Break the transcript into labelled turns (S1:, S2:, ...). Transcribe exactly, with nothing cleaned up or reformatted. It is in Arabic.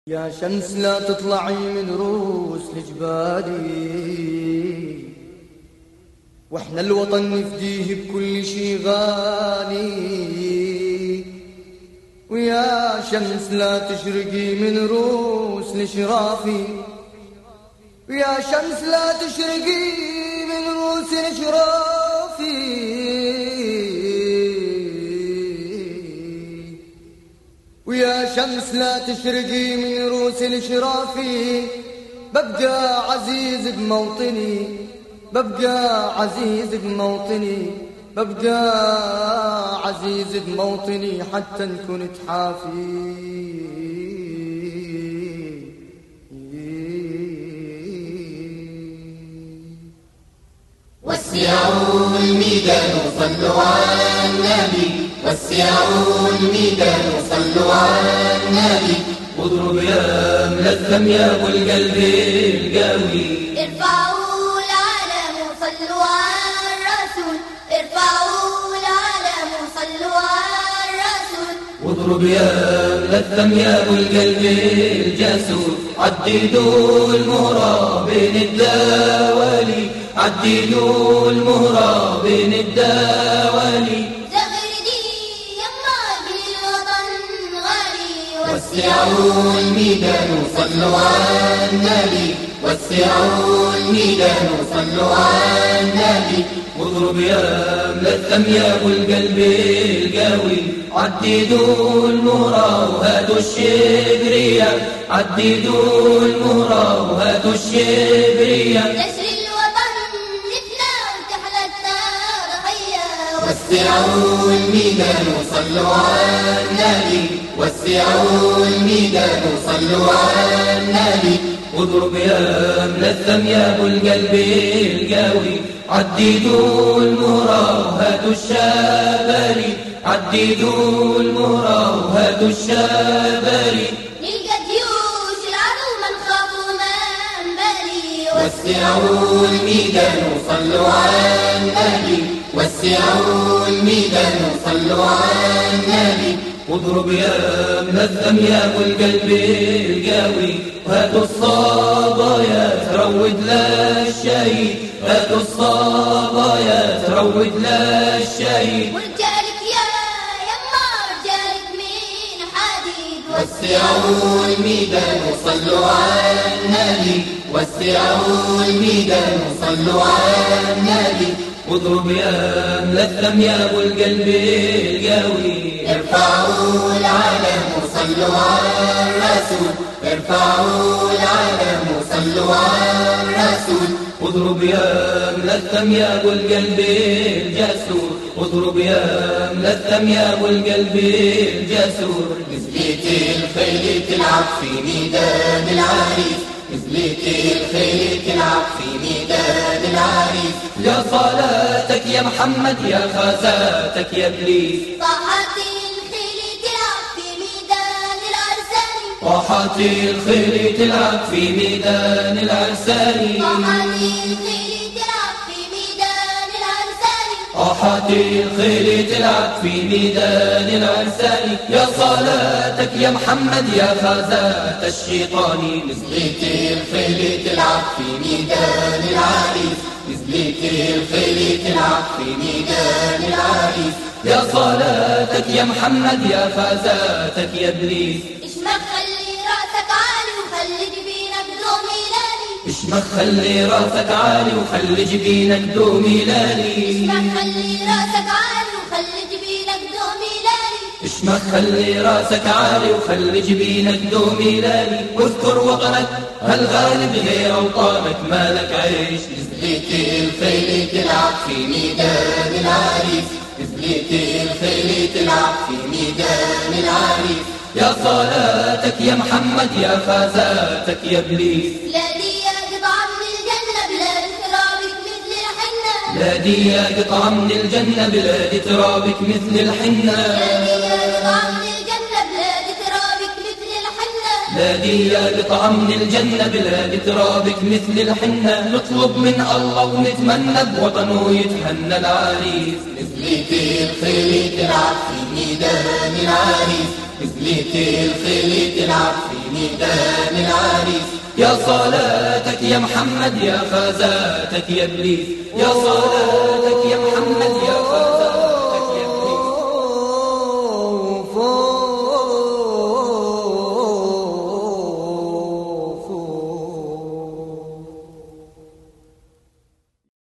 S1: يا شمس لا تطلعي من رؤوس الجبالي، واحنا الوطن نفديه بكل شي غالي. ويا شمس لا تشرقي من رؤوس الاشرافي، ويا شمس لا تشرقي من رؤوس الاشرافي. ويا شمس لا تشرقي من رؤوس الاشرافي. ببقى عزيز بموطني، ببقى عزيز بموطني، ببقى عزيز بموطني حتى إن كنت حافي.
S2: وسعوا الميدان وصلوا على النبي، وسعوا الميدان وصلوا على النبي.
S3: واضرب يا ملثم يا ابو القلب القوي،
S2: ارفعوا العلم وصلوا على الرسول، ارفعوا العلم وصلوا على الرسول.
S3: واضرب يا ملثم يا ابو القلب الجسور. عددوا المهرة بين الدوالي، عددوا المهرة بين الدوالي.
S2: وسعوا الميدان وصلوا على النبي، وسعوا الميدان وصلوا على النبي.
S3: واضرب يا ملثم يا ابو القلب القوي. عددوا المهرة وهاتوا الشبرية، عددوا المهرة وهاتوا الشبرية.
S2: نشر الوطن نتنا وتحلى التضحية. وسعوا الميدان وصلوا على النبي، وسعوا الميدان وصلوا على النبي.
S3: واضرب يا ملثم يا ابو القلب القوي. عددوا المهرة وهاتوا الشباري، عددوا المهرة وهاتوا الشباري.
S2: نلقى جيوش العدو ما نخاف وما نبالي. وسعوا الميدان وصلوا على النبي، وسعوا الميدان وصلوا على النبي.
S3: واضرب يا ملثم يا ابو القلب القوي. هاتوا الصبايا تروج للشهيد، هاتوا الصبايا تروج للشهيد.
S2: ورجالك يا يما رجالك من حديد. وسعوا الميدان وصلوا على النبي، وسعوا الميدان وصلوا على النبي.
S3: واضرب يا ملثم يا ابو القلب القوي.
S2: ارفعوا العلم وصلوا على الرسول، ارفعوا العلم وصلوا على الرسول.
S3: واضرب يا ملثم يا ابو القلب الجسور. واضرب يا ملثم يا ابو القلب الجسور.
S2: نزلت الخيل تلعب في ميدان العريس، نزلت الخيل تلعب في ميدان العريس.
S3: يا صلاتك يا محمد يا خزاتك يا ابليس.
S2: طاحت الخيل تلعب في ميدان العرساني،
S3: طاحت الخيل تلعب في ميدان العرساني.
S2: طاحت الخيل تلعب في ميدان العرساني.
S3: طاحت الخيل تلعب في ميدان العرساني. يا صلاتك يا محمد يا خزات الشيطان.
S2: نزلت الخيل تلعب في ميدان العريس، نزلت الخيل تلعب في ميدان العريس.
S3: يا صلاتك يا محمد يا خزاتك يا ابليس.
S2: اشمخ خلي راسك عالي وخلي جبينك دومي لالي،
S3: اشمخ خلي راسك عالي وخلي جبينك دومي لالي.
S2: اشمخ خلي راسك عالي وخلي جبينك دومي لالي.
S3: اشمخ خلي راسك عالي وخلي جبينك دومي لالي. واذكر وطنك هالغالب غير اوطانك مالك عيش.
S2: نزلت الخيل تلعب في ميدان العريس، نزلت الخيل تلعب في ميدان العريس.
S3: يا صلاتك يا محمد يا خزاتك يا ابليس.
S2: بلادي يا قطعة من الجنة بلاد ترابك مثل الحنة،
S3: بلادي يا قطعة من الجنة بلاد ترابك مثل الحنة.
S2: بلادي يا قطعة من الجنة بلاد ترابك مثل الحنة.
S3: بلادي يا قطعة من الجنة بلاد ترابك مثل الحنة. نطلب من الله ونتمنى بوطنه يتهنى العريس.
S2: نزلت الخيل تلعب في ميدان العريس،
S3: نزلت الخيل تلعب في ميدان العريس. يا صلاتك يا محمد يا خزاتك يا إبليس، يا صلاتك يا محمد